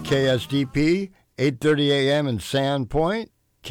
KSDP, 8:30 a.m. in Sandpoint,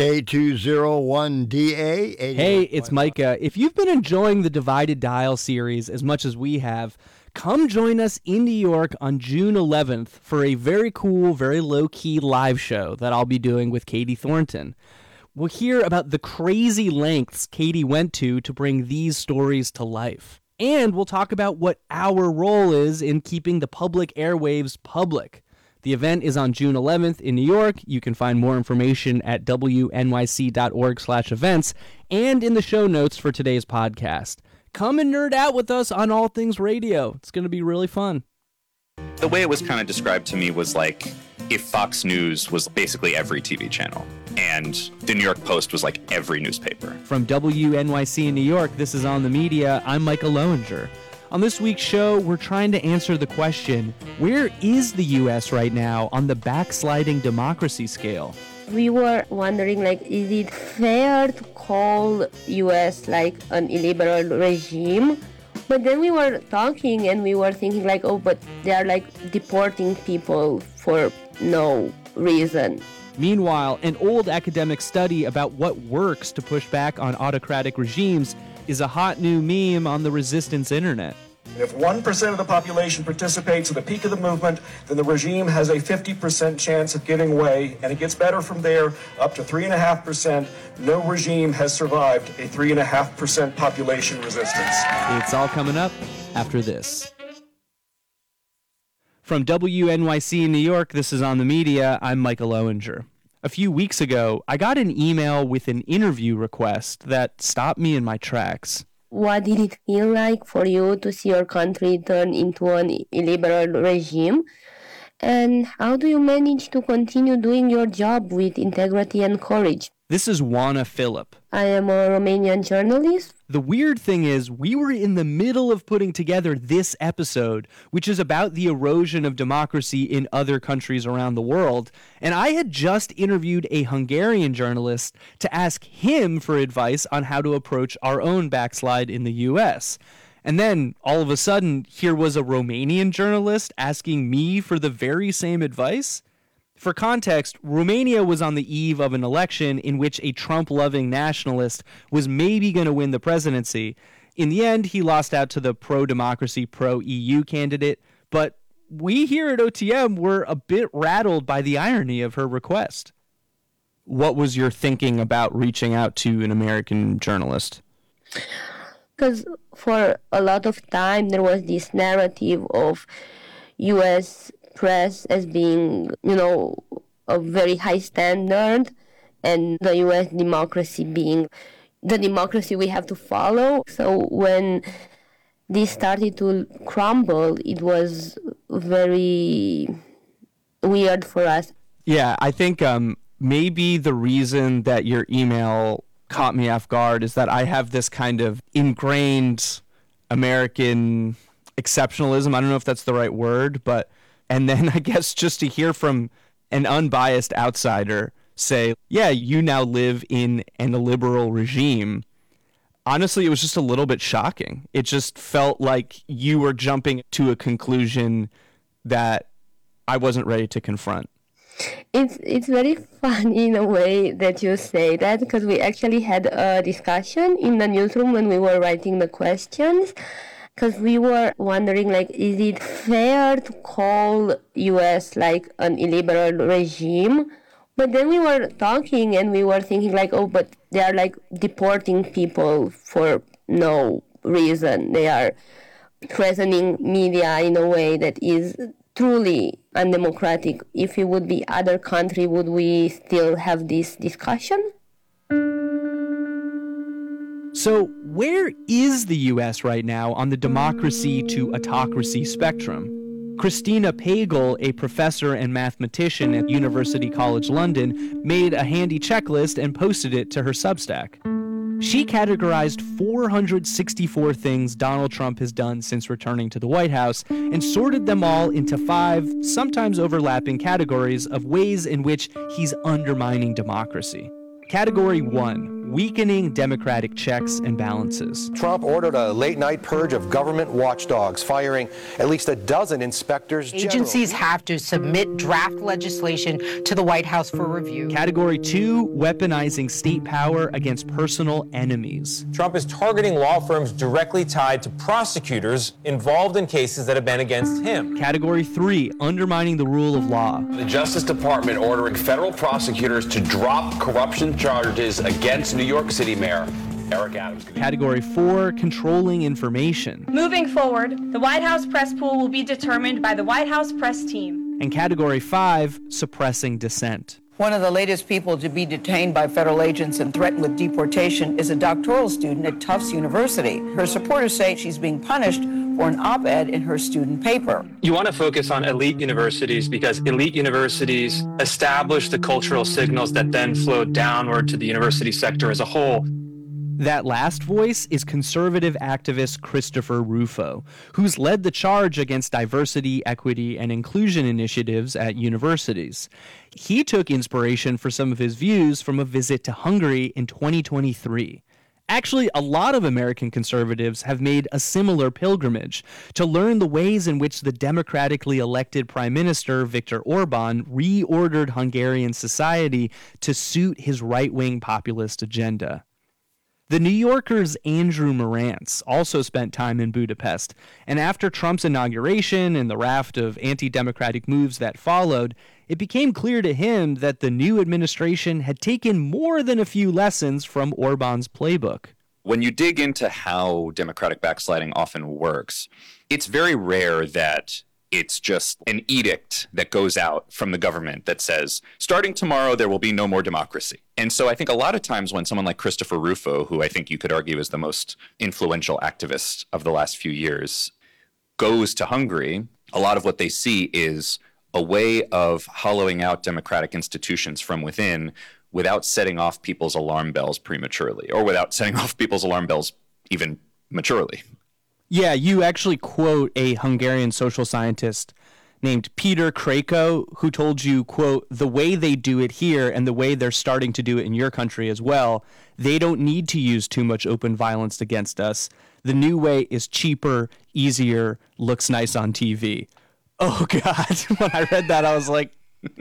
K201DA. Hey, it's Micah. If you've been enjoying the Divided Dial series as much as we have, come join us in New York on June 11th for a very cool, very low-key live show that I'll be doing with Katie Thornton. We'll hear about the crazy lengths Katie went to bring these stories to life. And we'll talk about what our role is in keeping the public airwaves public. The event is on June 11th in New York. You can find more information at wnyc.org/events and in the show notes for today's podcast. Come and nerd out with us on all things radio. It's going to be really fun. The way it was kind of described to me was like if Fox News was basically every TV channel and the New York Post was like every newspaper. From WNYC in New York, this is On the Media. I'm Micah Loewinger. On this week's show, we're trying to answer the question, where is the U.S. right now on the backsliding democracy scale? We were wondering, is it fair to call U.S. an illiberal regime? But then we were talking and we were thinking but they are deporting people for no reason. Meanwhile, an old academic study about what works to push back on autocratic regimes is a hot new meme on the resistance internet. If 1% of the population participates at the peak of the movement, then the regime has a 50% chance of giving way, and it gets better from there, up to 3.5%. No regime has survived a 3.5% population resistance. It's all coming up after this. From WNYC in New York, this is On the Media. I'm Micah Loewinger. A few weeks ago, I got an email with an interview request that stopped me in my tracks. What did it feel like for you to see your country turn into an illiberal regime? And how do you manage to continue doing your job with integrity and courage? This is Juana Philip. I am a Romanian journalist. The weird thing is, we were in the middle of putting together this episode, which is about the erosion of democracy in other countries around the world, and I had just interviewed a Hungarian journalist to ask him for advice on how to approach our own backslide in the U.S. And then, all of a sudden, here was a Romanian journalist asking me for the very same advice? For context, Romania was on the eve of an election in which a Trump-loving nationalist was maybe going to win the presidency. In the end, he lost out to the pro-democracy, pro-EU candidate, but we here at OTM were a bit rattled by the irony of her request. What was your thinking about reaching out to an American journalist? Because for a lot of time, there was this narrative of U.S. press as being, a very high standard, and the U.S. democracy being the democracy we have to follow. So when this started to crumble, it was very weird for us. Yeah, I think maybe the reason that your email caught me off guard is that I have this kind of ingrained American exceptionalism. I don't know if that's the right word, and then I guess just to hear from an unbiased outsider say, yeah, you now live in an illiberal regime. Honestly, it was just a little bit shocking. It just felt like you were jumping to a conclusion that I wasn't ready to confront. It's very funny in a way that you say that, because we actually had a discussion in the newsroom when we were writing the questions. Because we were wondering, is it fair to call U.S. an illiberal regime? But then we were talking and we were thinking but they are deporting people for no reason. They are threatening media in a way that is truly undemocratic. If it would be other country, would we still have this discussion? So where is the U.S. right now on the democracy to autocracy spectrum? Christina Pagel, a professor and mathematician at University College London, made a handy checklist and posted it to her Substack. She categorized 464 things Donald Trump has done since returning to the White House and sorted them all into 5, sometimes overlapping categories of ways in which he's undermining democracy. Category 1, weakening democratic checks and balances. Trump ordered a late-night purge of government watchdogs, firing at least a dozen inspectors general. Agencies have to submit draft legislation to the White House for review. Category 2, weaponizing state power against personal enemies. Trump is targeting law firms directly tied to prosecutors involved in cases that have been against him. Category 3, undermining the rule of law. The Justice Department ordering federal prosecutors to drop corruption charges against New York City Mayor Eric Adams. Category 4, controlling information. Moving forward, the White House press pool will be determined by the White House press team. And Category 5, suppressing dissent. One of the latest people to be detained by federal agents and threatened with deportation is a doctoral student at Tufts University. Her supporters say she's being punished for an op-ed in her student paper. You want to focus on elite universities because elite universities establish the cultural signals that then flow downward to the university sector as a whole. That last voice is conservative activist Christopher Rufo, who's led the charge against diversity, equity, and inclusion initiatives at universities. He took inspiration for some of his views from a visit to Hungary in 2023. Actually, a lot of American conservatives have made a similar pilgrimage to learn the ways in which the democratically elected Prime Minister Viktor Orban reordered Hungarian society to suit his right-wing populist agenda. The New Yorker's Andrew Marantz also spent time in Budapest, and after Trump's inauguration and the raft of anti-democratic moves that followed, it became clear to him that the new administration had taken more than a few lessons from Orban's playbook. When you dig into how democratic backsliding often works, it's very rare that it's just an edict that goes out from the government that says, starting tomorrow, there will be no more democracy. And so I think a lot of times when someone like Christopher Rufo, who I think you could argue is the most influential activist of the last few years, goes to Hungary, a lot of what they see is a way of hollowing out democratic institutions from within without setting off people's alarm bells prematurely, or without setting off people's alarm bells even maturely. Yeah, you actually quote a Hungarian social scientist named Peter Krako, who told you, quote, the way they do it here and the way they're starting to do it in your country as well, they don't need to use too much open violence against us. The new way is cheaper, easier, looks nice on TV. Oh, God. When I read that, I was like...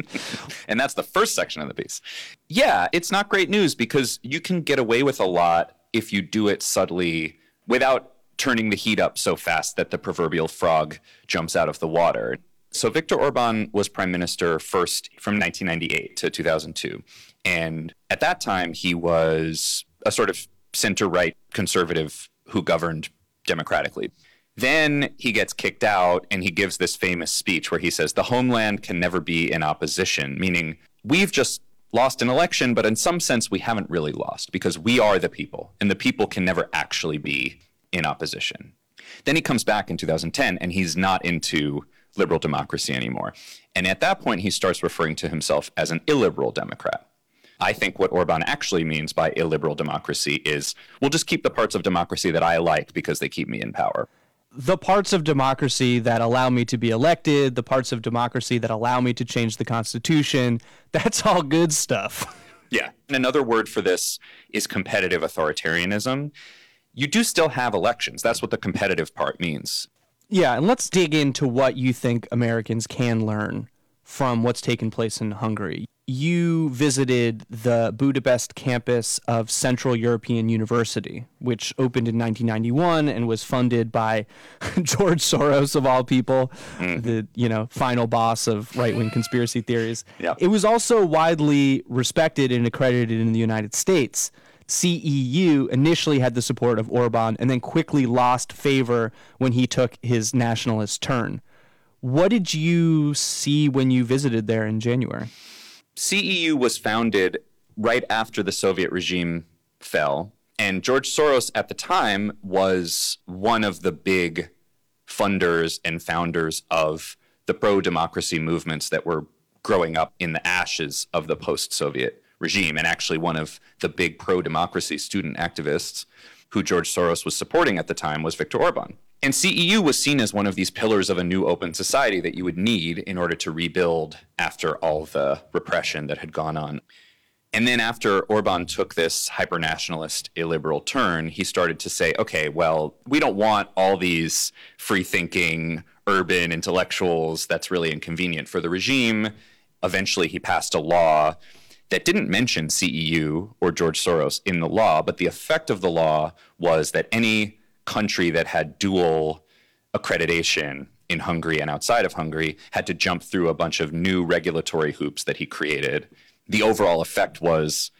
And that's the first section of the piece. Yeah, it's not great news because you can get away with a lot if you do it subtly without turning the heat up so fast that the proverbial frog jumps out of the water. So Viktor Orban was prime minister first from 1998 to 2002. And at that time, he was a sort of center-right conservative who governed democratically. Then he gets kicked out and he gives this famous speech where he says, the homeland can never be in opposition, meaning we've just lost an election, but in some sense we haven't really lost because we are the people and the people can never actually be in opposition. Then he comes back in 2010 and he's not into liberal democracy anymore. And at that point, he starts referring to himself as an illiberal Democrat. I think what Orban actually means by illiberal democracy is, we'll just keep the parts of democracy that I like because they keep me in power. The parts of democracy that allow me to be elected, the parts of democracy that allow me to change the Constitution, that's all good stuff. Yeah. And another word for this is competitive authoritarianism. You do still have elections. That's what the competitive part means. Yeah, and let's dig into what you think Americans can learn from what's taken place in Hungary. You visited the Budapest campus of Central European University, which opened in 1991 and was funded by George Soros, of all people, the final boss of right-wing conspiracy theories. Yeah. It was also widely respected and accredited in the United States. CEU initially had the support of Orban and then quickly lost favor when he took his nationalist turn. What did you see when you visited there in January? CEU was founded right after the Soviet regime fell, and George Soros at the time was one of the big funders and founders of the pro-democracy movements that were growing up in the ashes of the post-Soviet regime, and actually one of the big pro-democracy student activists who George Soros was supporting at the time was Viktor Orban. And CEU was seen as one of these pillars of a new open society that you would need in order to rebuild after all the repression that had gone on. And then after Orban took this hyper-nationalist illiberal turn, he started to say, okay, well, we don't want all these free-thinking urban intellectuals. That's really inconvenient for the regime. Eventually, he passed a law that didn't mention CEU or George Soros in the law, but the effect of the law was that any country that had dual accreditation in Hungary and outside of Hungary had to jump through a bunch of new regulatory hoops that he created. The overall effect was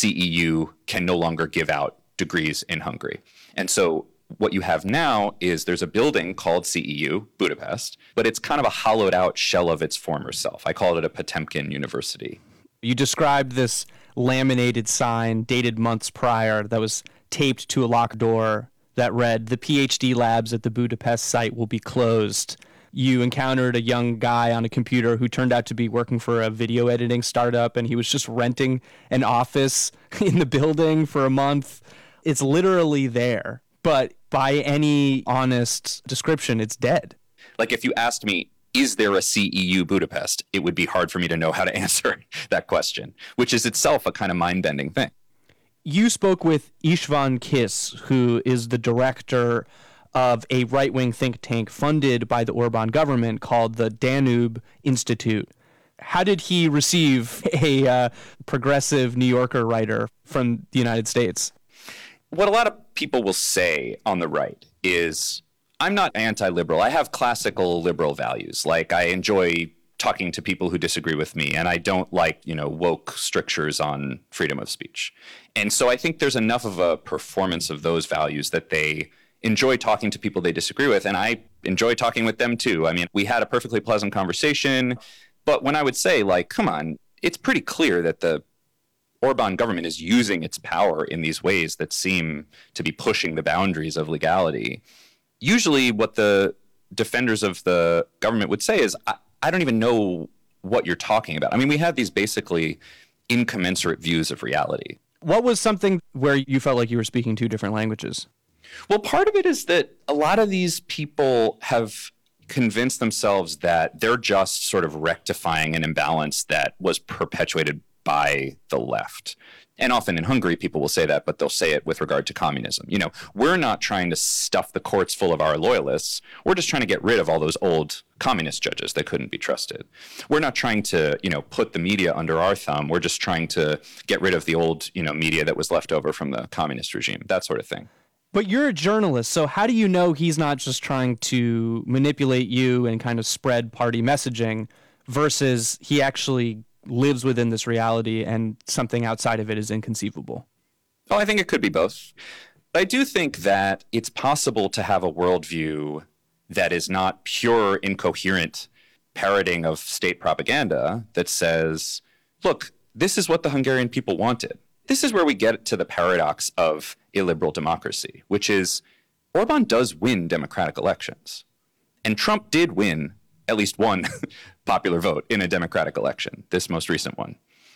CEU can no longer give out degrees in Hungary. And so what you have now is there's a building called CEU, Budapest, but it's kind of a hollowed out shell of its former self. I call it a Potemkin University. You described this laminated sign dated months prior that was taped to a locked door that read, "The PhD labs at the Budapest site will be closed." You encountered a young guy on a computer who turned out to be working for a video editing startup, and he was just renting an office in the building for a month. It's literally there, but by any honest description, it's dead. Like if you asked me, is there a CEU Budapest? It would be hard for me to know how to answer that question, which is itself a kind of mind-bending thing. You spoke with István Kiss, who is the director of a right-wing think tank funded by the Orban government called the Danube Institute. How did he receive a progressive New Yorker writer from the United States? What a lot of people will say on the right is, I'm not anti-liberal. I have classical liberal values. Like I enjoy talking to people who disagree with me, and I don't like, woke strictures on freedom of speech. And so I think there's enough of a performance of those values that they enjoy talking to people they disagree with, and I enjoy talking with them too. I mean, we had a perfectly pleasant conversation, but when I would say, come on, it's pretty clear that the Orban government is using its power in these ways that seem to be pushing the boundaries of legality. Usually what the defenders of the government would say is, I don't even know what you're talking about. I mean, we have these basically incommensurate views of reality. What was something where you felt like you were speaking two different languages? Well, part of it is that a lot of these people have convinced themselves that they're just sort of rectifying an imbalance that was perpetuated by the left. And often in Hungary, people will say that, but they'll say it with regard to communism. We're not trying to stuff the courts full of our loyalists. We're just trying to get rid of all those old communist judges that couldn't be trusted. We're not trying to, put the media under our thumb. We're just trying to get rid of the old, media that was left over from the communist regime, that sort of thing. But you're a journalist, so how do you know he's not just trying to manipulate you and kind of spread party messaging versus he actually lives within this reality and something outside of it is inconceivable? Oh, I think it could be both. But I do think that it's possible to have a worldview that is not pure, incoherent parroting of state propaganda that says, look, this is what the Hungarian people wanted. This is where we get to the paradox of illiberal democracy, which is Orban does win democratic elections. And Trump did win at least one popular vote in a democratic election, this most recent one.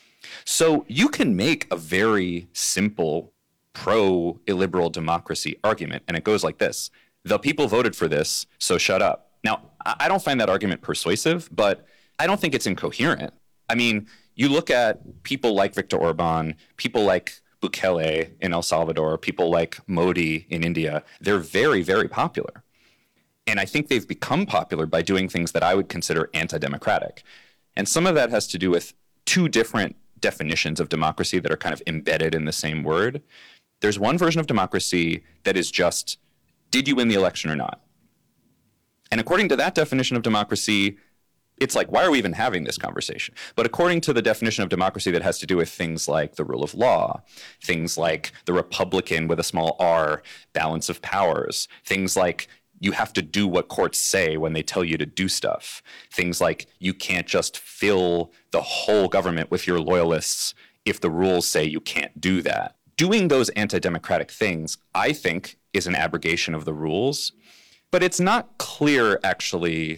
So you can make a very simple pro-illiberal democracy argument, and it goes like this. The people voted for this, so shut up. Now, I don't find that argument persuasive, but I don't think it's incoherent. I mean, you look at people like Viktor Orban, people like Bukele in El Salvador, people like Modi in India, they're very, very popular. And I think they've become popular by doing things that I would consider anti-democratic. And some of that has to do with two different definitions of democracy that are kind of embedded in the same word. There's one version of democracy that is just, did you win the election or not? And according to that definition of democracy, it's like, why are we even having this conversation? But according to the definition of democracy that has to do with things like the rule of law, things like the Republican with a small r, balance of powers, things like you have to do what courts say when they tell you to do stuff, things like you can't just fill the whole government with your loyalists if the rules say you can't do that. Doing those anti-democratic things, I think, is an abrogation of the rules, but it's not clear actually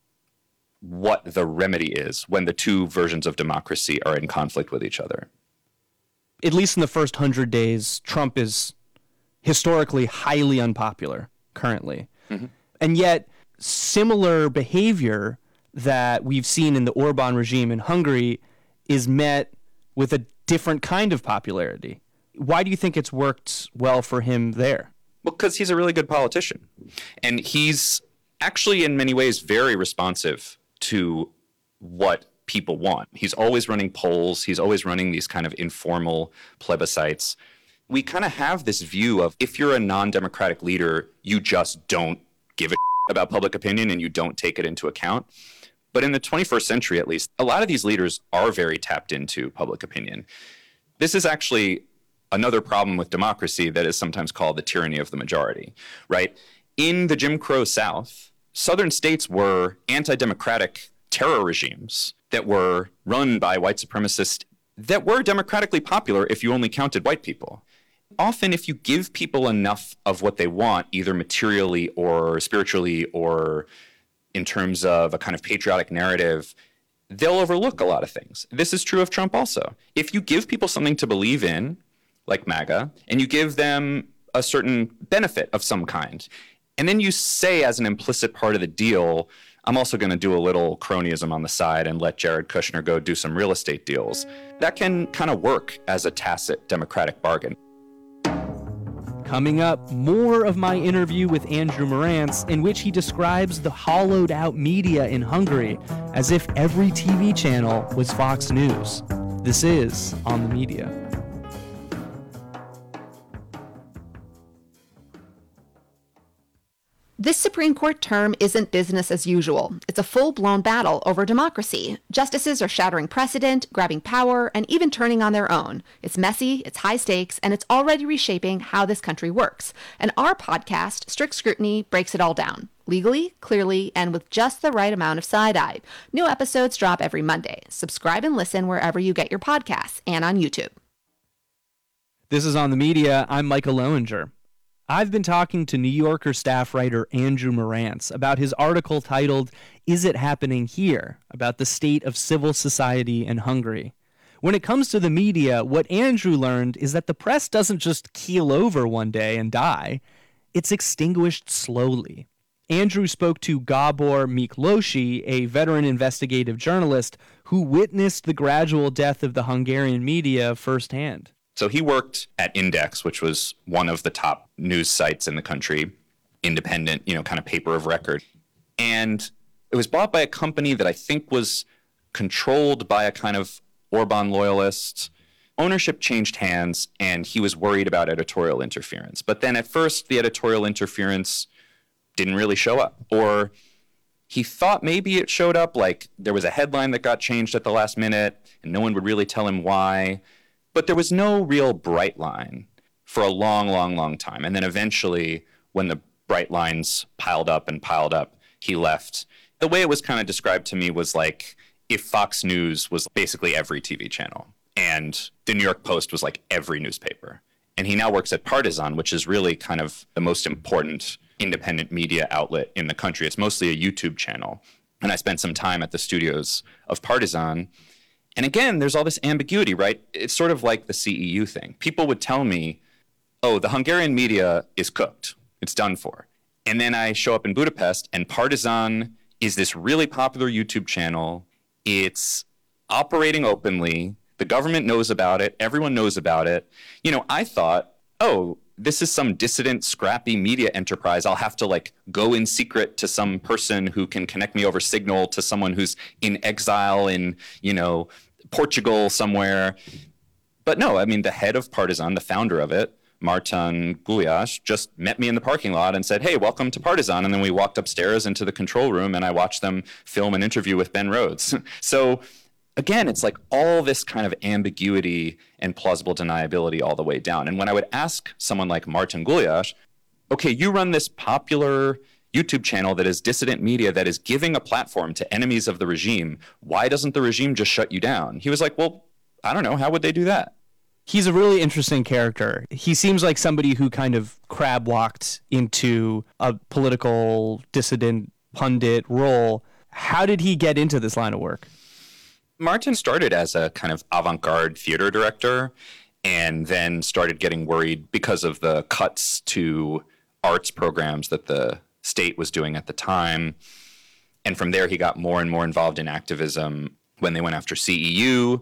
what the remedy is when the two versions of democracy are in conflict with each other. At least in the first 100 days, Trump is historically highly unpopular currently. Mm-hmm. And yet, similar behavior that we've seen in the Orban regime in Hungary is met with a different kind of popularity. Why do you think it's worked well for him there? Well, because he's a really good politician. And he's actually, in many ways, very responsive to what people want. He's always running polls. He's always running these kind of informal plebiscites. We kind of have this view of if you're a non-democratic leader, you just don't give a about public opinion and you don't take it into account. But in the 21st century, at least, a lot of these leaders are very tapped into public opinion. This is actually another problem with democracy that is sometimes called the tyranny of the majority, right? In the Jim Crow South, southern states were anti-democratic terror regimes that were run by white supremacists that were democratically popular if you only counted white people. Often, if you give people enough of what they want, either materially or spiritually or in terms of a kind of patriotic narrative, they'll overlook a lot of things. This is true of Trump also. If you give people something to believe in, like MAGA, and you give them a certain benefit of some kind, and then you say as an implicit part of the deal, I'm also going to do a little cronyism on the side and let Jared Kushner go do some real estate deals, that can kind of work as a tacit democratic bargain. Coming up, more of my interview with Andrew Marantz, in which he describes the hollowed out media in Hungary as if every TV channel was Fox News. This is On the Media. This Supreme Court term isn't business as usual. It's a full-blown battle over democracy. Justices are shattering precedent, grabbing power, and even turning on their own. It's messy, it's high stakes, and it's already reshaping how this country works. And our podcast, Strict Scrutiny, breaks it all down. Legally, clearly, and with just the right amount of side-eye. New episodes drop every Monday. Subscribe and listen wherever you get your podcasts and on YouTube. This is On the Media. I'm Michael Lowinger. I've been talking to New Yorker staff writer Andrew Marantz about his article titled, Is It Happening Here?, about the state of civil society in Hungary. When it comes to the media, what Andrew learned is that the press doesn't just keel over one day and die. It's extinguished slowly. Andrew spoke to Gabor Miklósi, a veteran investigative journalist who witnessed the gradual death of the Hungarian media firsthand. So he worked at Index, which was one of the top news sites in the country, independent, kind of paper of record. And it was bought by a company that I think was controlled by a kind of Orban loyalist. Ownership changed hands, and he was worried about editorial interference. But then at first, the editorial interference didn't really show up. Or he thought maybe it showed up, like there was a headline that got changed at the last minute, and no one would really tell him why. But there was no real bright line for a long, long, long time. And then eventually, when the bright lines piled up, he left. The way it was kind of described to me was like if Fox News was basically every TV channel and the New York Post was like every newspaper. And he now works at Partizan, which is really kind of the most important independent media outlet in the country. It's mostly a YouTube channel. And I spent some time at the studios of Partizan. And again, there's all this ambiguity, right? It's sort of like the CEU thing. People would tell me, oh, the Hungarian media is cooked. It's done for. And then I show up in Budapest, and Partizan is this really popular YouTube channel. It's operating openly. The government knows about it. Everyone knows about it. I thought, oh, this is some dissident, scrappy media enterprise. I'll have to go in secret to some person who can connect me over Signal to someone who's in exile in, Portugal somewhere. But no, I mean, the head of Partizan, the founder of it, Martin Gulyás, just met me in the parking lot and said, hey, welcome to Partizan. And then we walked upstairs into the control room and I watched them film an interview with Ben Rhodes. So again, it's like all this kind of ambiguity and plausible deniability all the way down. And when I would ask someone like Martin Gulyás, okay, you run this popular YouTube channel that is dissident media that is giving a platform to enemies of the regime, why doesn't the regime just shut you down? He was like, well, I don't know. How would they do that? He's a really interesting character. He seems like somebody who kind of crab walked into a political dissident pundit role. How did he get into this line of work? Martin started as a kind of avant-garde theater director and then started getting worried because of the cuts to arts programs that the state was doing at the time. And from there, he got more and more involved in activism. When they went after CEU,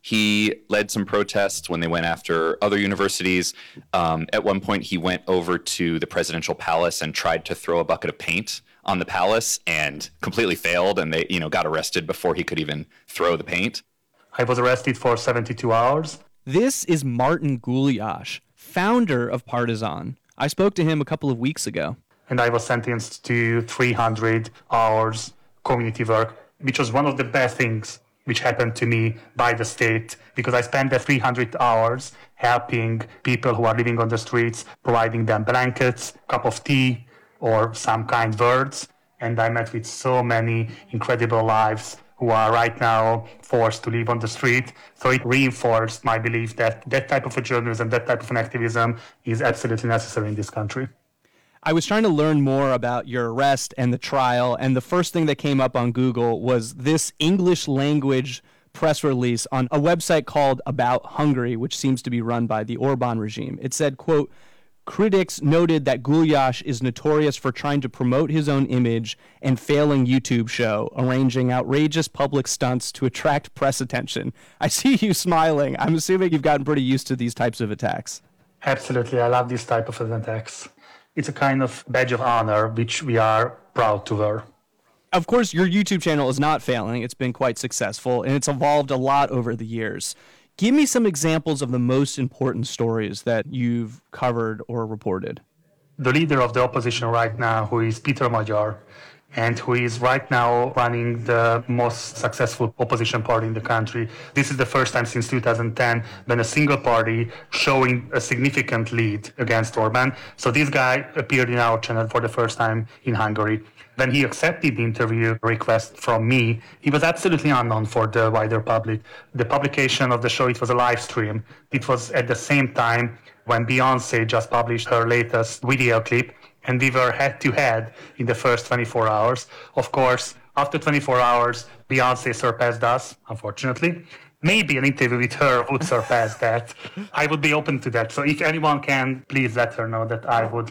He led some protests when they went after other universities. At one point, he went over to the presidential palace and tried to throw a bucket of paint on the palace and completely failed. And they, got arrested before he could even throw the paint. I was arrested for 72 hours. This is Martin Gulyas, founder of Partizan. I spoke to him a couple of weeks ago. And I was sentenced to 300 hours community work, which was one of the best things which happened to me by the state, because I spent the 300 hours helping people who are living on the streets, providing them blankets, cup of tea, or some kind words. And I met with so many incredible lives who are right now forced to live on the street. So it reinforced my belief that that type of a journalism, that type of an activism is absolutely necessary in this country. I was trying to learn more about your arrest and the trial, and the first thing that came up on Google was this English language press release on a website called About Hungary, which seems to be run by the Orban regime. It said, quote, critics noted that Gulyas is notorious for trying to promote his own image and failing YouTube show, arranging outrageous public stunts to attract press attention. I see you smiling. I'm assuming you've gotten pretty used to these types of attacks. Absolutely. I love this type of attacks. It's a kind of badge of honor, which we are proud to wear. Of course, your YouTube channel is not failing. It's been quite successful, and it's evolved a lot over the years. Give me some examples of the most important stories that you've covered or reported. The leader of the opposition right now, who is Peter Magyar, and who is right now running the most successful opposition party in the country. This is the first time since 2010 when a single party showing a significant lead against Orban. So this guy appeared in our channel for the first time in Hungary. When he accepted the interview request from me, he was absolutely unknown for the wider public. The publication of the show, it was a live stream. It was at the same time when Beyoncé just published her latest video clip, and we were head-to-head in the first 24 hours. Of course, after 24 hours, Beyoncé surpassed us, unfortunately. Maybe an interview with her would surpass that. I would be open to that. So if anyone can, please let her know that I would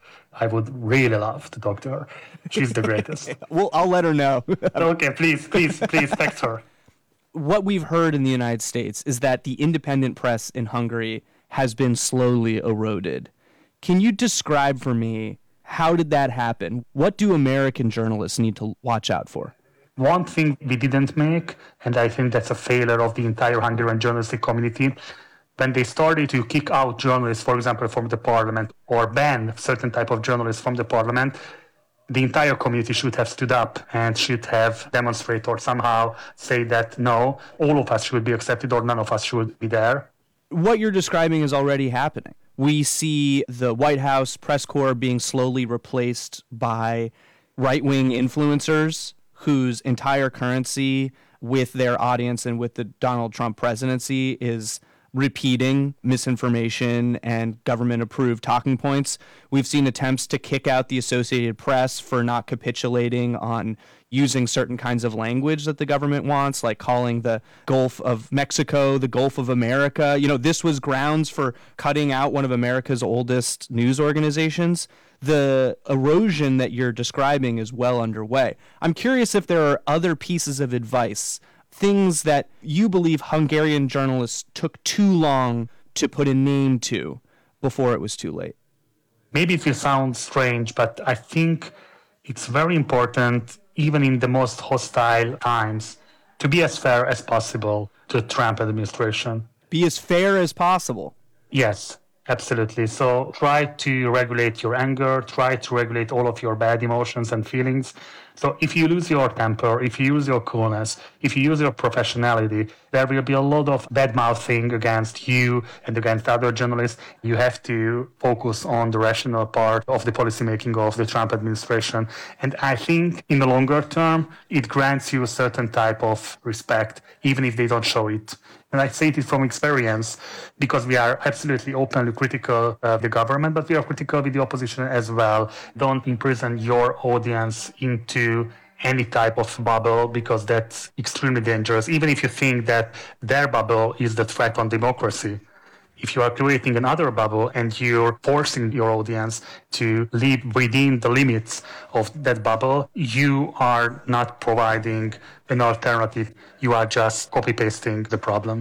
really love to talk to her. She's the greatest. Well, I'll let her know. Okay, please text her. What we've heard in the United States is that the independent press in Hungary has been slowly eroded. Can you describe for me, how did that happen? What do American journalists need to watch out for? One thing we didn't make, and I think that's a failure of the entire Hungarian journalistic community, when they started to kick out journalists, for example, from the parliament, or ban certain type of journalists from the parliament, the entire community should have stood up and should have demonstrated or somehow say that, no, all of us should be accepted or none of us should be there. What you're describing is already happening. We see the White House press corps being slowly replaced by right-wing influencers whose entire currency with their audience and with the Donald Trump presidency is repeating misinformation and government-approved talking points. We've seen attempts to kick out the Associated Press for not capitulating on using certain kinds of language that the government wants, like calling the Gulf of Mexico the Gulf of America. This was grounds for cutting out one of America's oldest news organizations. The erosion that you're describing is well underway. I'm curious if there are other pieces of advice, things that you believe Hungarian journalists took too long to put a name to before it was too late. Maybe it will sound strange, but I think it's very important, even in the most hostile times, to be as fair as possible to the Trump administration. Be as fair as possible? Yes, absolutely. So try to regulate your anger, try to regulate all of your bad emotions and feelings. So if you lose your temper, if you use your coolness, if you use your professionality, there will be a lot of bad-mouthing against you and against other journalists. You have to focus on the rational part of the policymaking of the Trump administration. And I think in the longer term, it grants you a certain type of respect, even if they don't show it. And I say it from experience, because we are absolutely openly critical of the government, but we are critical with the opposition as well. Don't imprison your audience into any type of bubble, because that's extremely dangerous, even if you think that their bubble is the threat on democracy. If you are creating another bubble and you're forcing your audience to live within the limits of that bubble, you are not providing an alternative. You are just copy-pasting the problem.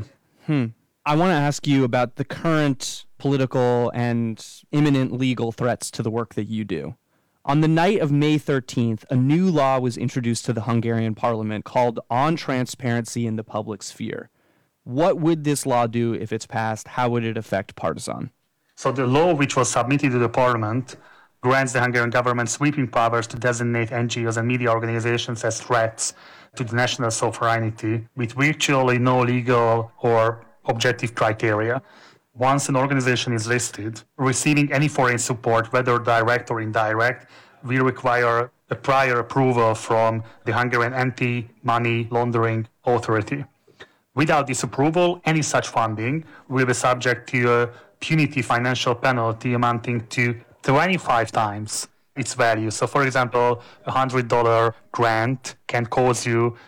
I want to ask you about the current political and imminent legal threats to the work that you do. On the night of May 13th, a new law was introduced to the Hungarian parliament called On Transparency in the Public Sphere. What would this law do if it's passed? How would it affect Partizan? So the law which was submitted to the parliament grants the Hungarian government sweeping powers to designate NGOs and media organizations as threats to the national sovereignty with virtually no legal or objective criteria. Once an organization is listed, receiving any foreign support, whether direct or indirect, will require a prior approval from the Hungarian Anti-Money Laundering Authority. Without this approval, any such funding will be subject to a punitive financial penalty amounting to 25 times its value. So, for example, a $100 grant can cause you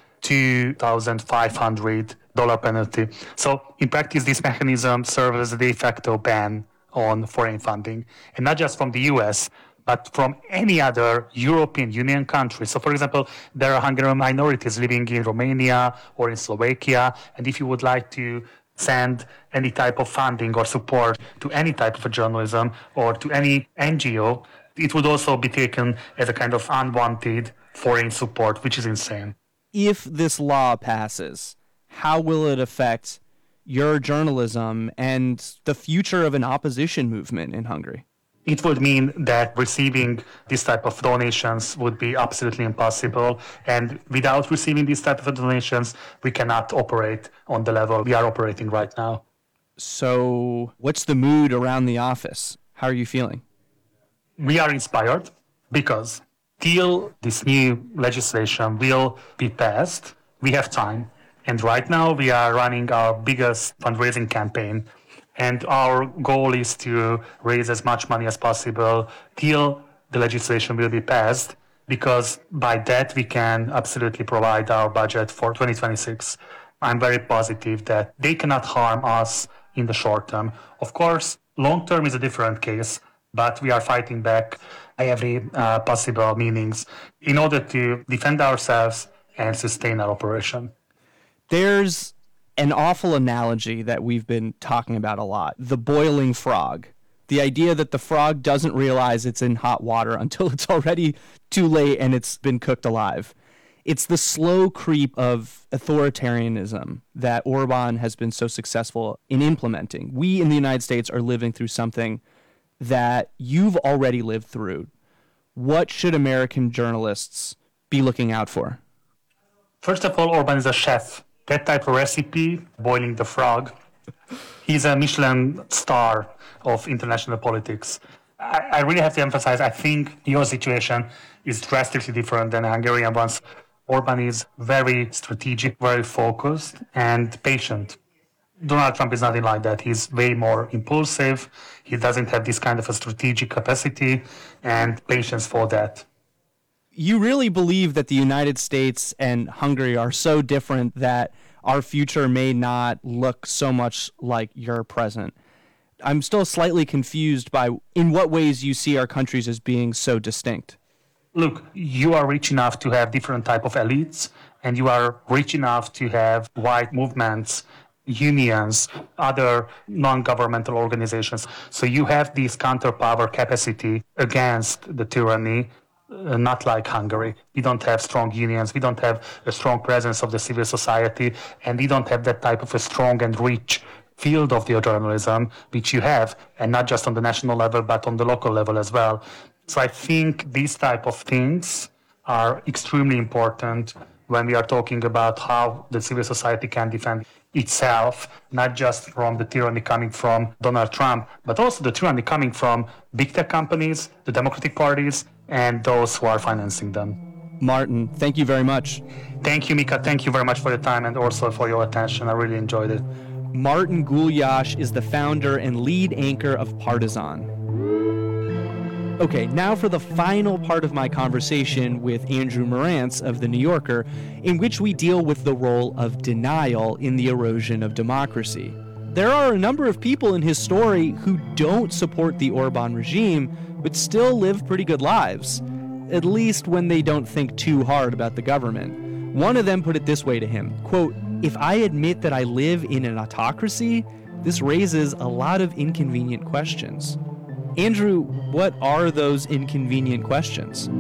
$2,500 penalty. So, in practice, this mechanism serves as a de facto ban on foreign funding, and not just from the US, but from any other European Union country. So, for example, there are Hungarian minorities living in Romania or in Slovakia, and if you would like to send any type of funding or support to any type of journalism or to any NGO, it would also be taken as a kind of unwanted foreign support, which is insane. If this law passes, how will it affect your journalism and the future of an opposition movement in Hungary? It would mean that receiving this type of donations would be absolutely impossible. And without receiving this type of donations, we cannot operate on the level we are operating right now. So what's the mood around the office? How are you feeling? We are inspired because till this new legislation will be passed, we have time. And right now we are running our biggest fundraising campaign. And our goal is to raise as much money as possible till the legislation will be passed, because by that we can absolutely provide our budget for 2026. I'm very positive that they cannot harm us in the short term. Of course, long term is a different case, but we are fighting back by every possible means in order to defend ourselves and sustain our operation. There's an awful analogy that we've been talking about a lot, the boiling frog. The idea that the frog doesn't realize it's in hot water until it's already too late and it's been cooked alive. It's the slow creep of authoritarianism that Orban has been so successful in implementing. We in the United States are living through something that you've already lived through. What should American journalists be looking out for? First of all, Orban is a chef. That type of recipe, boiling the frog, he's a Michelin star of international politics. I really have to emphasize, I think your situation is drastically different than the Hungarian ones. Orban is very strategic, very focused, and patient. Donald Trump is nothing like that. He's way more impulsive. He doesn't have this kind of a strategic capacity and patience for that. You really believe that the United States and Hungary are so different that our future may not look so much like your present. I'm still slightly confused by in what ways you see our countries as being so distinct. Look, you are rich enough to have different type of elites, and you are rich enough to have wide movements, unions, other non-governmental organizations. So you have this counterpower capacity against the tyranny. Not like Hungary. We don't have strong unions, we don't have a strong presence of the civil society, and we don't have that type of a strong and rich field of the journalism, which you have, and not just on the national level, but on the local level as well. So I think these type of things are extremely important when we are talking about how the civil society can defend itself, not just from the tyranny coming from Donald Trump, but also the tyranny coming from big tech companies, the Democratic parties, and those who are financing them. Martin, thank you very much. Thank you, Mika. Thank you very much for your time and also for your attention. I really enjoyed it. Martin Gulyas is the founder and lead anchor of Partizan. Okay, now for the final part of my conversation with Andrew Marantz of The New Yorker, in which we deal with the role of denial in the erosion of democracy. There are a number of people in his story who don't support the Orban regime, but still live pretty good lives, at least when they don't think too hard about the government. One of them put it this way to him, quote, if I admit that I live in an autocracy, this raises a lot of inconvenient questions. Andrew, what are those inconvenient questions?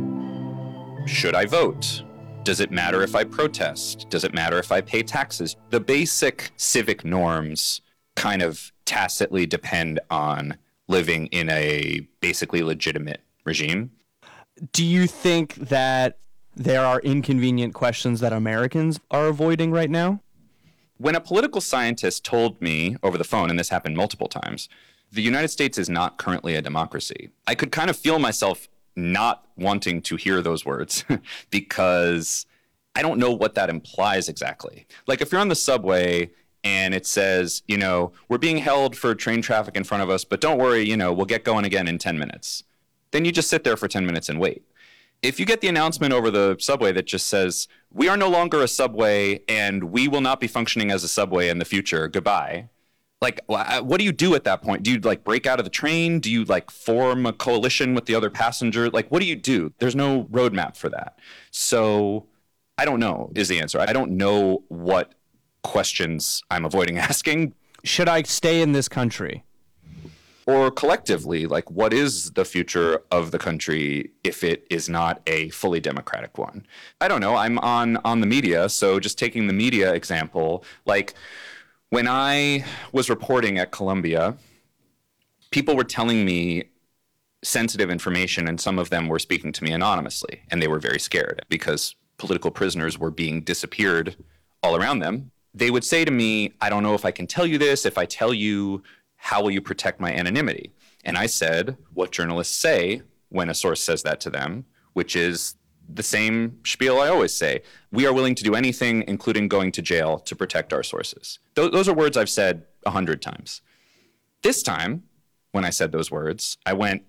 Should I vote? Does it matter if I protest? Does it matter if I pay taxes? The basic civic norms kind of tacitly depend on living in a basically legitimate regime. Do you think that there are inconvenient questions that Americans are avoiding right now? When a political scientist told me over the phone, and this happened multiple times, the United States is not currently a democracy, I could kind of feel myself not wanting to hear those words because I don't know what that implies exactly. Like if you're on the subway and it says, you know, we're being held for train traffic in front of us, but don't worry, you know, we'll get going again in 10 minutes. Then you just sit there for 10 minutes and wait. If you get the announcement over the subway that just says, we are no longer a subway and we will not be functioning as a subway in the future, goodbye. Like, what do you do at that point? Do you like break out of the train? Do you like form a coalition with the other passenger? Like, what do you do? There's no roadmap for that. So I don't know is the answer. I don't know what questions I'm avoiding asking. Should I stay in this country? Or collectively, like what is the future of the country if it is not a fully democratic one? I don't know. I'm on the media, so just taking the media example, like when I was reporting at Columbia, people were telling me sensitive information, and some of them were speaking to me anonymously, and they were very scared because political prisoners were being disappeared all around them. They would say to me, I don't know if I can tell you this. If I tell you, how will you protect my anonymity? And I said what journalists say when a source says that to them, which is the same spiel I always say. We are willing to do anything, including going to jail, to protect our sources. Those are words I've said 100 times. This time, when I said those words, I went,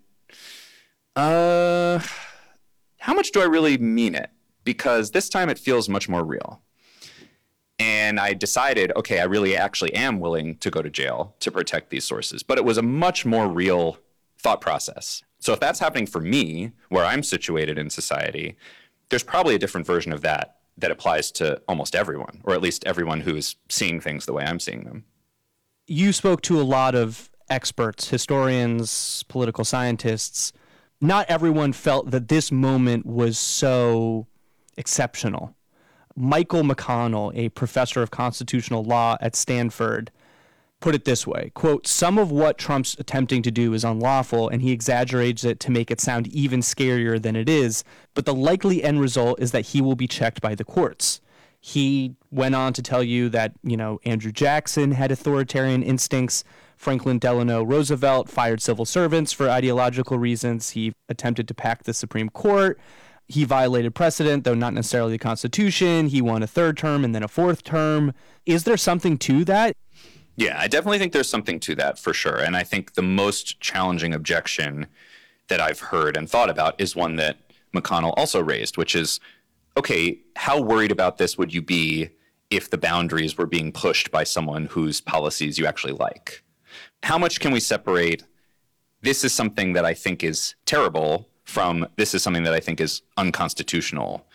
how much do I really mean it? Because this time it feels much more real. And I decided, okay, I really actually am willing to go to jail to protect these sources. But it was a much more real thought process. So if that's happening for me, where I'm situated in society, there's probably a different version of that applies to almost everyone, or at least everyone who's seeing things the way I'm seeing them. You spoke to a lot of experts, historians, political scientists. Not everyone felt that this moment was so exceptional. Michael McConnell, a professor of constitutional law at Stanford, put it this way, quote, some of what Trump's attempting to do is unlawful, and he exaggerates it to make it sound even scarier than it is, but the likely end result is that he will be checked by the courts. He went on to tell you that, you know, Andrew Jackson had authoritarian instincts. Franklin Delano Roosevelt fired civil servants for ideological reasons. He attempted to pack the Supreme Court. He violated precedent, though not necessarily the Constitution. He won a third term and then a fourth term. Is there something to that? Yeah, I definitely think there's something to that for sure. And I think the most challenging objection that I've heard and thought about is one that McConnell also raised, which is, okay, how worried about this would you be if the boundaries were being pushed by someone whose policies you actually like? How much can we separate this is something that I think is terrible from this is something that I think is unconstitutional?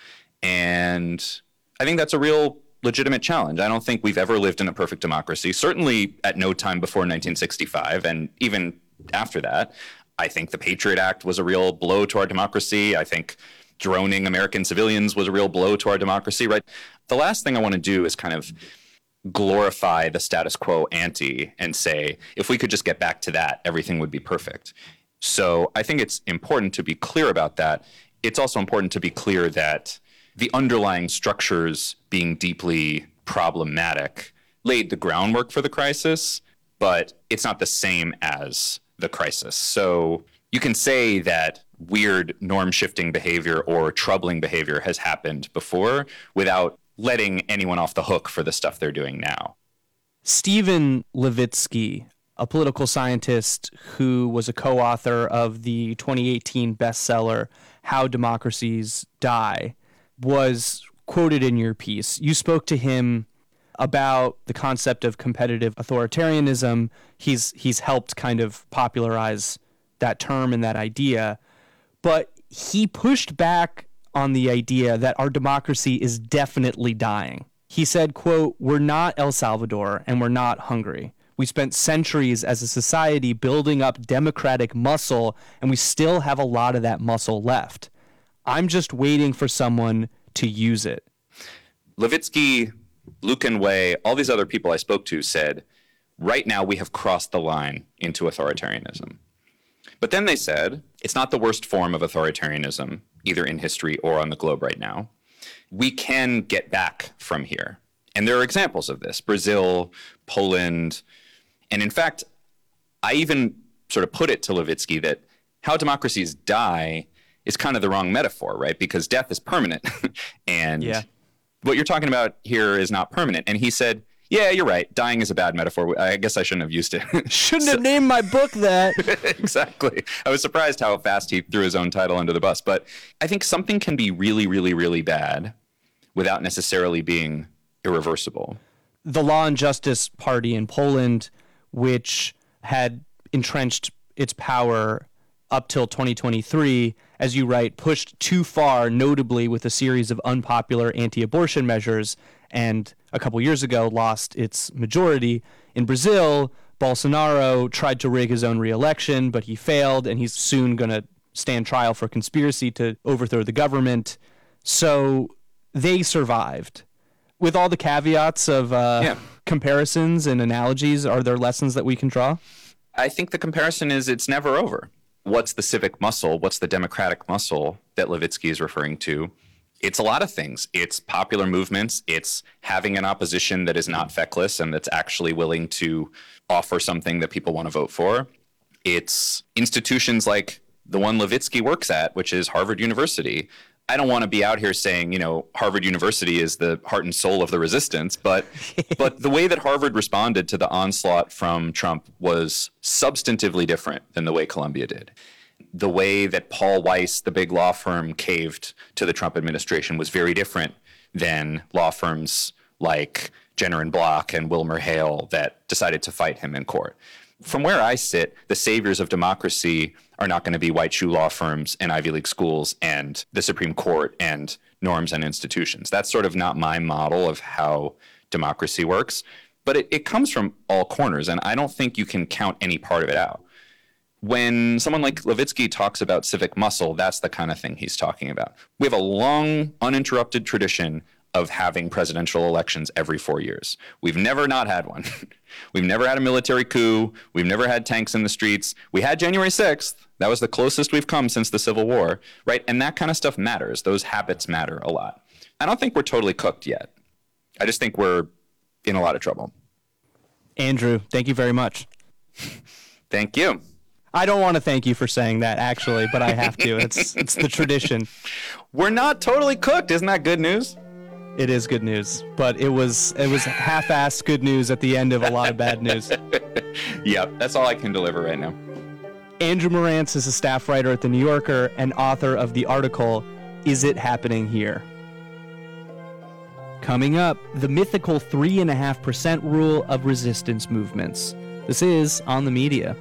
And I think that's a real legitimate challenge. I don't think we've ever lived in a perfect democracy, certainly at no time before 1965, and even after that. I think the Patriot Act was a real blow to our democracy. I think droning American civilians was a real blow to our democracy, right? The last thing I want to do is kind of glorify the status quo ante and say, if we could just get back to that, everything would be perfect. So I think it's important to be clear about that. It's also important to be clear that the underlying structures being deeply problematic laid the groundwork for the crisis, but it's not the same as the crisis. So you can say that weird norm-shifting behavior or troubling behavior has happened before without letting anyone off the hook for the stuff they're doing now. Stephen Levitsky, a political scientist who was a co-author of the 2018 bestseller, How Democracies Die, was quoted in your piece. You spoke to him about the concept of competitive authoritarianism. He's helped kind of popularize that term and that idea, but he pushed back on the idea that our democracy is definitely dying. He said, quote, "We're not El Salvador and we're not Hungary. We spent centuries as a society building up democratic muscle, and we still have a lot of that muscle left. I'm just waiting for someone to use it." Levitsky, Lucan Way, all these other people I spoke to said, right now we have crossed the line into authoritarianism. But then they said, it's not the worst form of authoritarianism, either in history or on the globe right now. We can get back from here. And there are examples of this, Brazil, Poland. And in fact, I even sort of put it to Levitsky that how democracies die is kind of the wrong metaphor, right? Because death is permanent. And what you're talking about here is not permanent. And he said, yeah, you're right. Dying is a bad metaphor. I guess I shouldn't have used it. Shouldn't have named my book that. Exactly. I was surprised how fast he threw his own title under the bus. But I think something can be really, really, really bad without necessarily being irreversible. The Law and Justice Party in Poland, which had entrenched its power up till 2023, as you write, pushed too far, notably with a series of unpopular anti-abortion measures, and a couple years ago lost its majority. In Brazil, Bolsonaro tried to rig his own re-election, but he failed, and he's soon going to stand trial for conspiracy to overthrow the government. So they survived. With all the caveats of comparisons and analogies, are there lessons that we can draw? I think the comparison is it's never over. What's the civic muscle? What's the democratic muscle that Levitsky is referring to? It's a lot of things. It's popular movements. It's having an opposition that is not feckless and that's actually willing to offer something that people want to vote for. It's institutions like the one Levitsky works at, which is Harvard University. I don't want to be out here saying, Harvard University is the heart and soul of the resistance, but the way that Harvard responded to the onslaught from Trump was substantively different than the way Columbia did. The way that Paul Weiss, the big law firm, caved to the Trump administration was very different than law firms like Jenner and Block and Wilmer Hale that decided to fight him in court. From where I sit, the saviors of democracy are not going to be white shoe law firms and Ivy League schools and the Supreme Court and norms and institutions. That's sort of not my model of how democracy works. But it comes from all corners, and I don't think you can count any part of it out. When someone like Levitsky talks about civic muscle, that's the kind of thing he's talking about. We have a long, uninterrupted tradition of having presidential elections every 4 years. We've never not had one. We've never had a military coup. We've never had tanks in the streets. We had January 6th. That was the closest we've come since the Civil War, right? And that kind of stuff matters. Those habits matter a lot. I don't think we're totally cooked yet. I just think we're in a lot of trouble. Andrew, thank you very much. Thank you. I don't want to thank you for saying that, actually, but I have to. It's the tradition. We're not totally cooked. Isn't that good news? It is good news, but it was half-assed good news at the end of a lot of bad news. Yep, that's all I can deliver right now. Andrew Marantz is a staff writer at The New Yorker and author of the article, Is It Happening Here? Coming up, the mythical 3.5% rule of resistance movements. This is On the Media.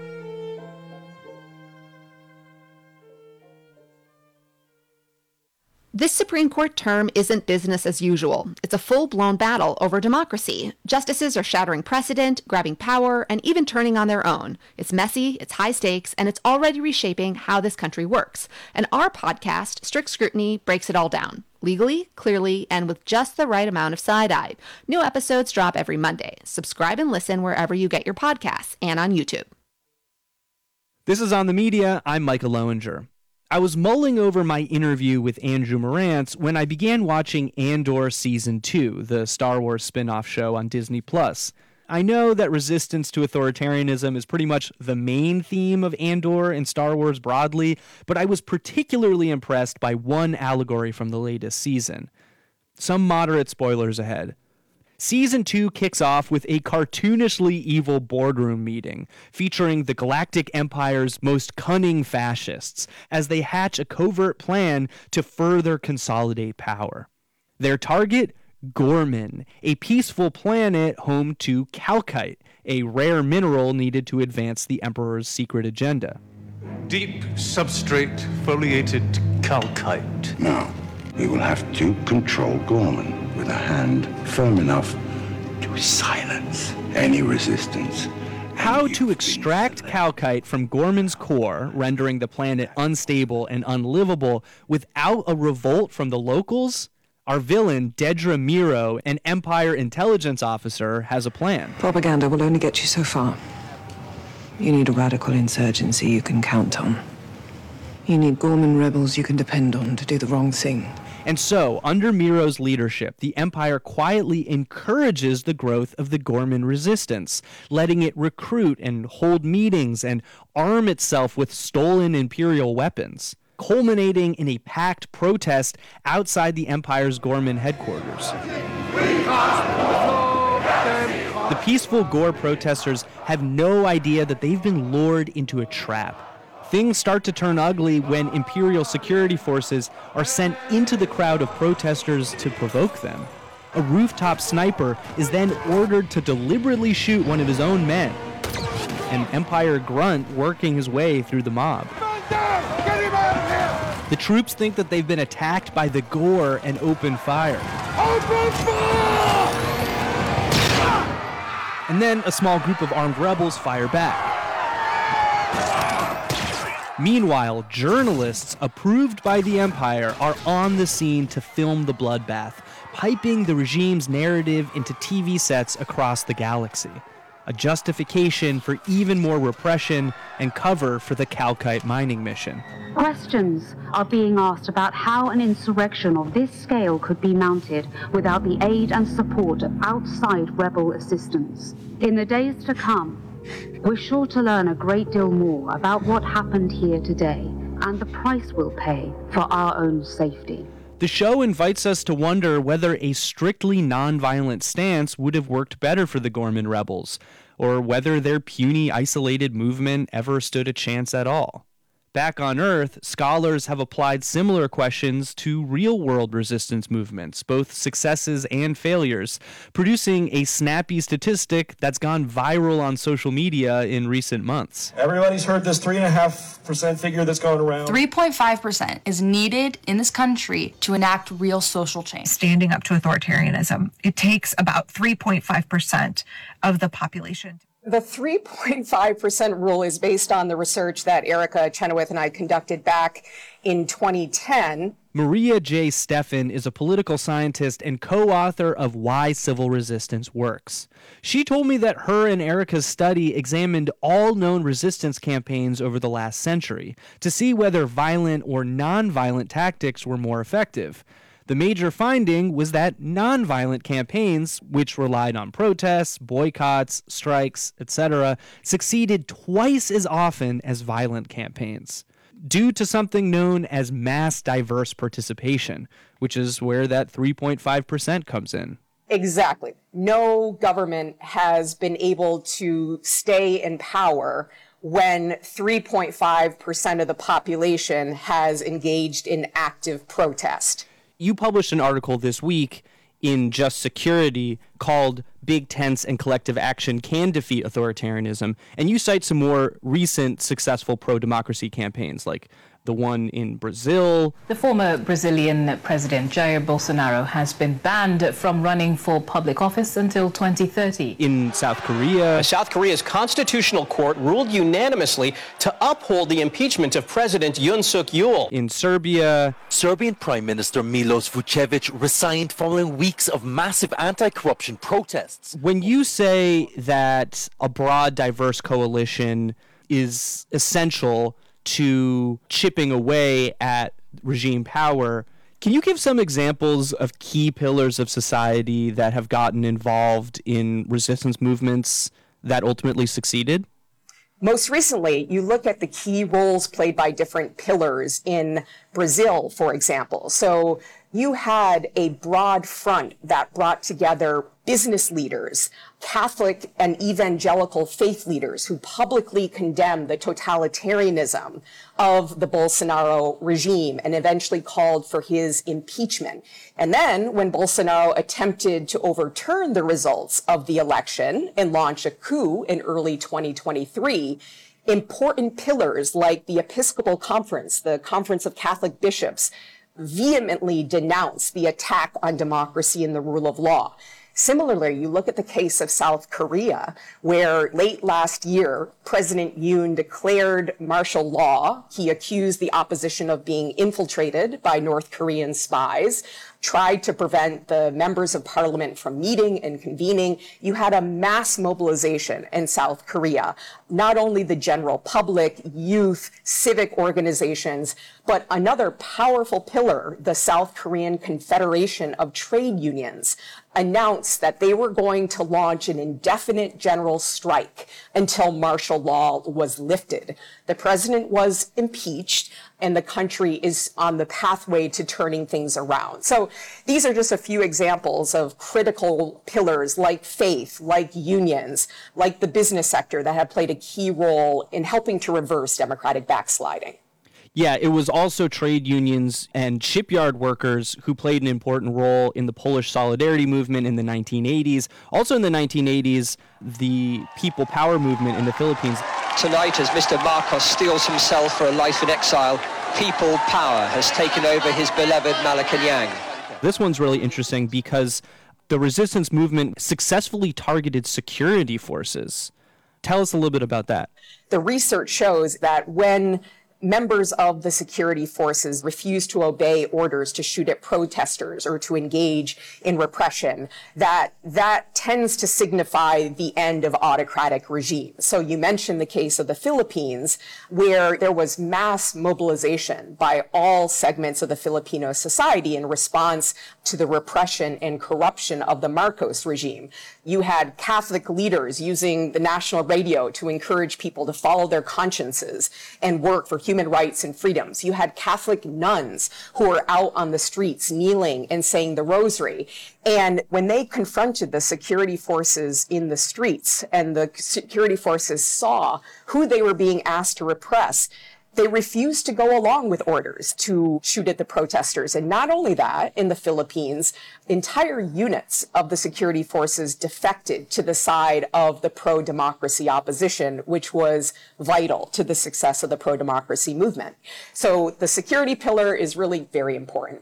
This Supreme Court term isn't business as usual. It's a full-blown battle over democracy. Justices are shattering precedent, grabbing power, and even turning on their own. It's messy, it's high stakes, and it's already reshaping how this country works. And our podcast, Strict Scrutiny, breaks it all down. Legally, clearly, and with just the right amount of side-eye. New episodes drop every Monday. Subscribe and listen wherever you get your podcasts and on YouTube. This is On the Media. I'm Micah Loewinger. I was mulling over my interview with Andrew Marantz when I began watching Andor Season 2, the Star Wars spin-off show on Disney+. I know that resistance to authoritarianism is pretty much the main theme of Andor and Star Wars broadly, but I was particularly impressed by one allegory from the latest season. Some moderate spoilers ahead. Season 2 kicks off with a cartoonishly evil boardroom meeting featuring the Galactic Empire's most cunning fascists as they hatch a covert plan to further consolidate power. Their target? Gorman, a peaceful planet home to calcite, a rare mineral needed to advance the Emperor's secret agenda. Deep substrate foliated calcite. No, we will have to control Gorman. with a hand firm enough to silence any resistance. How to extract calcite from Gorman's core, rendering the planet unstable and unlivable without a revolt from the locals? Our villain, Dedra Meero, an Empire intelligence officer, has a plan. Propaganda will only get you so far. You need a radical insurgency you can count on. You need Gorman rebels you can depend on to do the wrong thing. And so, under Meero's leadership, the Empire quietly encourages the growth of the Gorman resistance, letting it recruit and hold meetings and arm itself with stolen Imperial weapons, culminating in a packed protest outside the Empire's Gorman headquarters. The peaceful Gore protesters have no idea that they've been lured into a trap. Things start to turn ugly when Imperial security forces are sent into the crowd of protesters to provoke them. A rooftop sniper is then ordered to deliberately shoot one of his own men, an Empire grunt working his way through the mob. The troops think that they've been attacked by the Gore and open fire. Open fire! And then a small group of armed rebels fire back. Meanwhile, journalists approved by the Empire are on the scene to film the bloodbath, piping the regime's narrative into TV sets across the galaxy. A justification for even more repression and cover for the Calcite mining mission. Questions are being asked about how an insurrection of this scale could be mounted without the aid and support of outside rebel assistance. In the days to come, we're sure to learn a great deal more about what happened here today and the price we'll pay for our own safety. The show invites us to wonder whether a strictly nonviolent stance would have worked better for the Gorman rebels, or whether their puny, isolated movement ever stood a chance at all. Back on Earth, scholars have applied similar questions to real-world resistance movements, both successes and failures, producing a snappy statistic that's gone viral on social media in recent months. Everybody's heard this 3.5% figure that's going around. 3.5% is needed in this country to enact real social change. Standing up to authoritarianism, it takes about 3.5% of the population. The 3.5% rule is based on the research that Erica Chenoweth and I conducted back in 2010. Maria J. Steffen is a political scientist and co-author of Why Civil Resistance Works. She told me that her and Erica's study examined all known resistance campaigns over the last century to see whether violent or non-violent tactics were more effective. The major finding was that nonviolent campaigns, which relied on protests, boycotts, strikes, etc., succeeded twice as often as violent campaigns, due to something known as mass diverse participation, which is where that 3.5% comes in. Exactly. No government has been able to stay in power when 3.5% of the population has engaged in active protest. You published an article this week in Just Security called Big Tents and Collective Action Can Defeat Authoritarianism, and you cite some more recent successful pro-democracy campaigns, like the one in Brazil. The former Brazilian president Jair Bolsonaro has been banned from running for public office until 2030. In South Korea. South Korea's constitutional court ruled unanimously to uphold the impeachment of President Yoon Suk-yeol. In Serbia. Serbian Prime Minister Milos Vučević resigned following weeks of massive anti-corruption protests. When you say that a broad, diverse coalition is essential to chipping away at regime power, can you give some examples of key pillars of society that have gotten involved in resistance movements that ultimately succeeded? Most recently, you look at the key roles played by different pillars in Brazil, for example. So you had a broad front that brought together business leaders, Catholic and evangelical faith leaders who publicly condemned the totalitarianism of the Bolsonaro regime and eventually called for his impeachment. And then when Bolsonaro attempted to overturn the results of the election and launch a coup in early 2023, important pillars like the Episcopal Conference, the Conference of Catholic Bishops, vehemently denounce the attack on democracy and the rule of law. Similarly, you look at the case of South Korea, where late last year, President Yoon declared martial law. He accused the opposition of being infiltrated by North Korean spies, tried to prevent the members of parliament from meeting and convening. You had a mass mobilization in South Korea, not only the general public, youth, civic organizations, but another powerful pillar, the South Korean Confederation of Trade Unions, announced that they were going to launch an indefinite general strike until martial law was lifted. The president was impeached, and the country is on the pathway to turning things around. So these are just a few examples of critical pillars like faith, like unions, like the business sector that have played a key role in helping to reverse democratic backsliding. Yeah, it was also trade unions and shipyard workers who played an important role in the Polish Solidarity movement in the 1980s. Also in the 1980s, the People Power movement in the Philippines. Tonight, as Mr. Marcos steels himself for a life in exile, People Power has taken over his beloved Malacanang. This one's really interesting because the resistance movement successfully targeted security forces. Tell us a little bit about that. The research shows that when members of the security forces refuse to obey orders to shoot at protesters or to engage in repression, that tends to signify the end of autocratic regimes. So you mentioned the case of the Philippines, where there was mass mobilization by all segments of the Filipino society in response to the repression and corruption of the Marcos regime. You had Catholic leaders using the national radio to encourage people to follow their consciences and work for human rights and freedoms. You had Catholic nuns who were out on the streets kneeling and saying the rosary. And when they confronted the security forces in the streets and the security forces saw who they were being asked to repress, they refused to go along with orders to shoot at the protesters. And not only that, in the Philippines, entire units of the security forces defected to the side of the pro-democracy opposition, which was vital to the success of the pro-democracy movement. So the security pillar is really very important.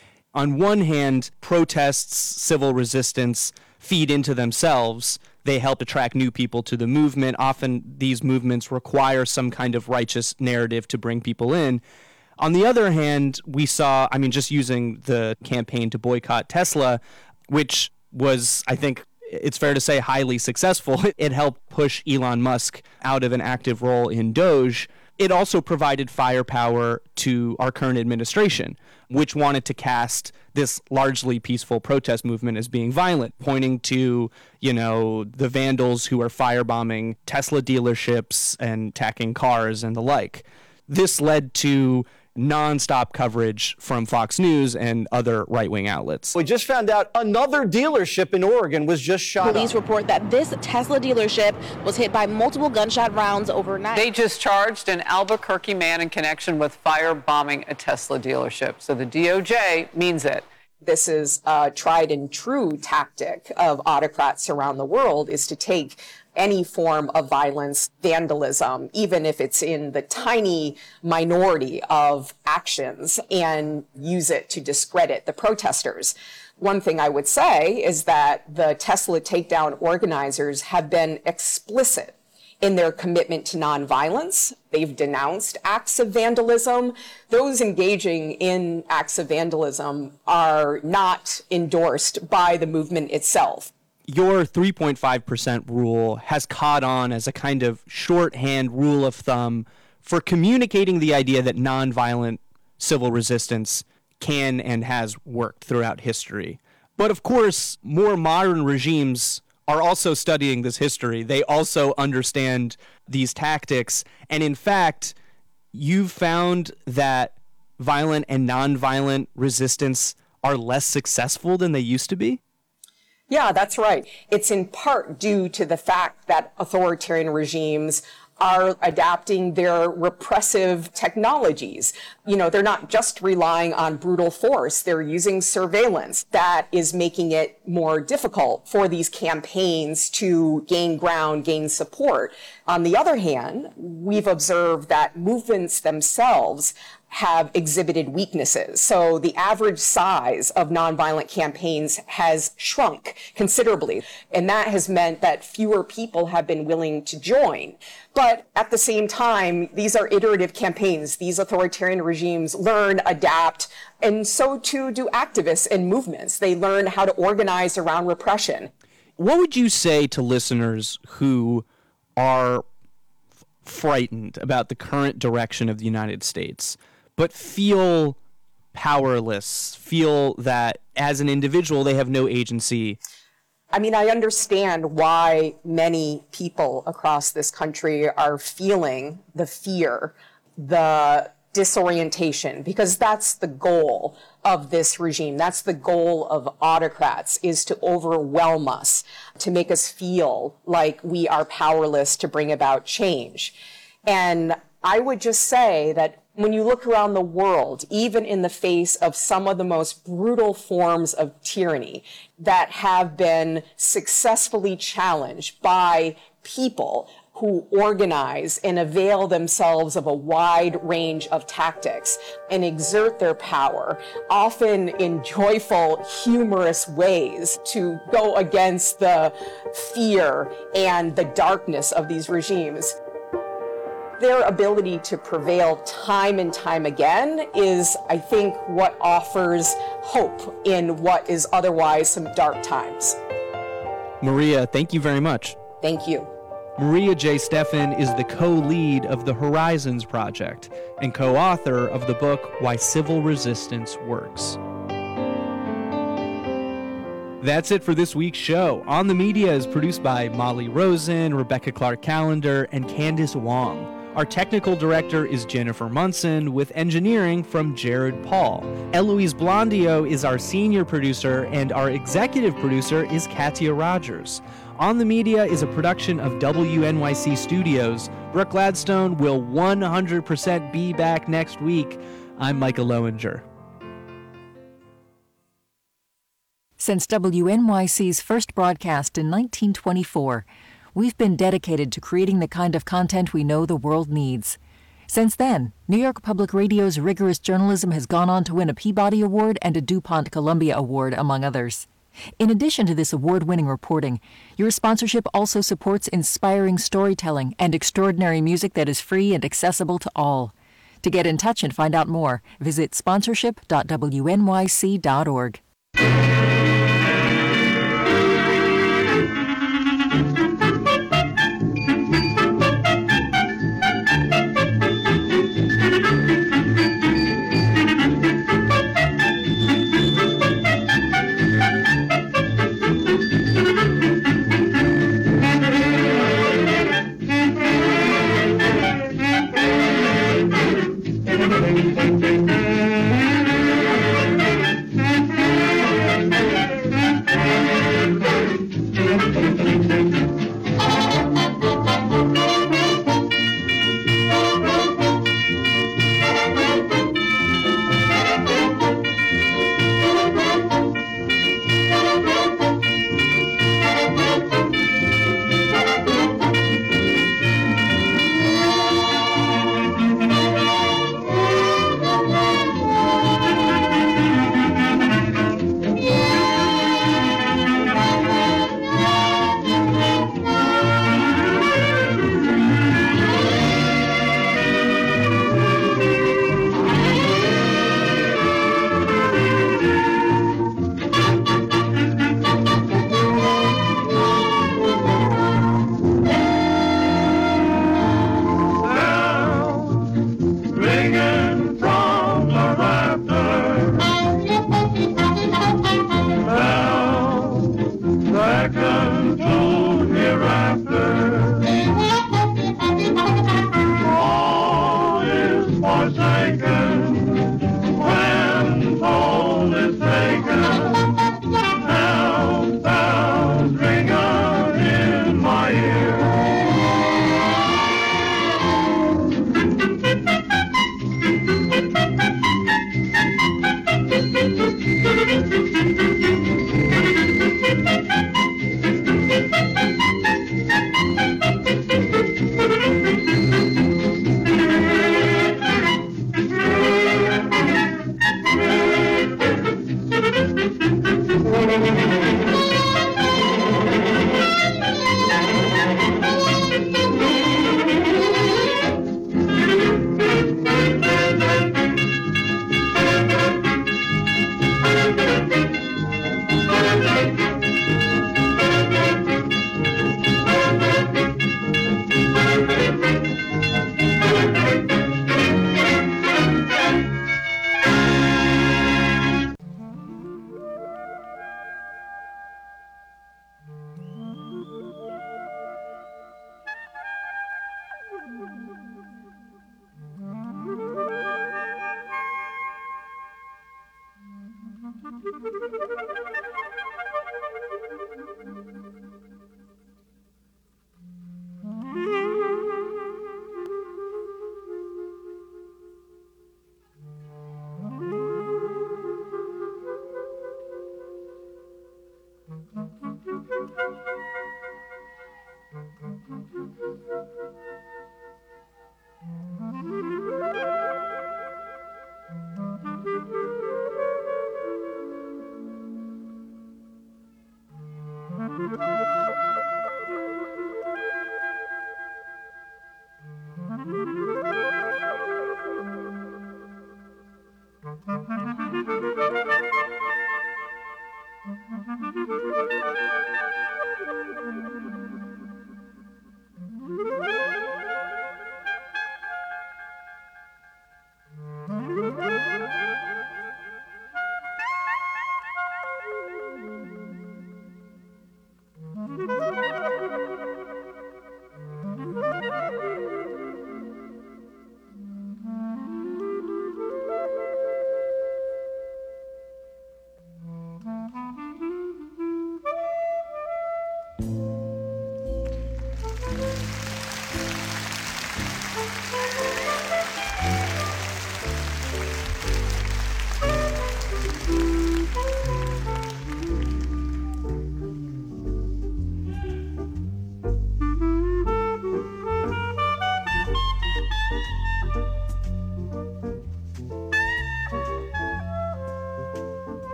On one hand, protests, civil resistance feed into themselves. They help attract new people to the movement. Often these movements require some kind of righteous narrative to bring people in. On the other hand, we saw, just using the campaign to boycott Tesla, which was, I think it's fair to say, highly successful. It helped push Elon Musk out of an active role in Doge. It also provided firepower to our current administration, which wanted to cast this largely peaceful protest movement as being violent, pointing to, the vandals who are firebombing Tesla dealerships and attacking cars and the like. This led to nonstop coverage from Fox News and other right-wing outlets. We just found out another dealership in Oregon was just shot up. Police report that this Tesla dealership was hit by multiple gunshot rounds overnight. They just charged an Albuquerque man in connection with firebombing a Tesla dealership. So the DOJ means it. This is a tried and true tactic of autocrats around the world, is to take any form of violence, vandalism, even if it's in the tiny minority of actions, and use it to discredit the protesters. One thing I would say is that the Tesla takedown organizers have been explicit in their commitment to nonviolence. They've denounced acts of vandalism. Those engaging in acts of vandalism are not endorsed by the movement itself. Your 3.5% rule has caught on as a kind of shorthand rule of thumb for communicating the idea that nonviolent civil resistance can and has worked throughout history. But of course, more modern regimes are also studying this history. They also understand these tactics. And in fact, you've found that violent and nonviolent resistance are less successful than they used to be? Yeah, that's right. It's in part due to the fact that authoritarian regimes are adapting their repressive technologies. They're not just relying on brutal force. They're using surveillance. That is making it more difficult for these campaigns to gain ground, gain support. On the other hand, we've observed that movements themselves have exhibited weaknesses. So the average size of nonviolent campaigns has shrunk considerably. And that has meant that fewer people have been willing to join. But at the same time, these are iterative campaigns. These authoritarian regimes learn, adapt, and so too do activists and movements. They learn how to organize around repression. What would you say to listeners who are frightened about the current direction of the United States, but feel powerless, feel that as an individual they have no agency? I mean, I understand why many people across this country are feeling the fear, the disorientation, because that's the goal of this regime. That's the goal of autocrats, is to overwhelm us, to make us feel like we are powerless to bring about change. And I would just say that when you look around the world, even in the face of some of the most brutal forms of tyranny that have been successfully challenged by people who organize and avail themselves of a wide range of tactics and exert their power, often in joyful, humorous ways, to go against the fear and the darkness of these regimes. Their ability to prevail time and time again is, I think, what offers hope in what is otherwise some dark times. Maria, thank you very much. Thank you. Maria J. Stephan is the co-lead of the Horizons Project and co-author of the book Why Civil Resistance Works. That's it for this week's show. On the Media is produced by Molly Rosen, Rebecca Clark-Callender, and Candace Wong. Our technical director is Jennifer Munson, with engineering from Jared Paul. Eloise Blondio is our senior producer, and our executive producer is Katia Rogers. On the Media is a production of WNYC Studios. Brooke Gladstone will 100% be back next week. I'm Micah Lowinger. Since WNYC's first broadcast in 1924, we've been dedicated to creating the kind of content we know the world needs. Since then, New York Public Radio's rigorous journalism has gone on to win a Peabody Award and a DuPont Columbia Award, among others. In addition to this award-winning reporting, your sponsorship also supports inspiring storytelling and extraordinary music that is free and accessible to all. To get in touch and find out more, visit sponsorship.wnyc.org.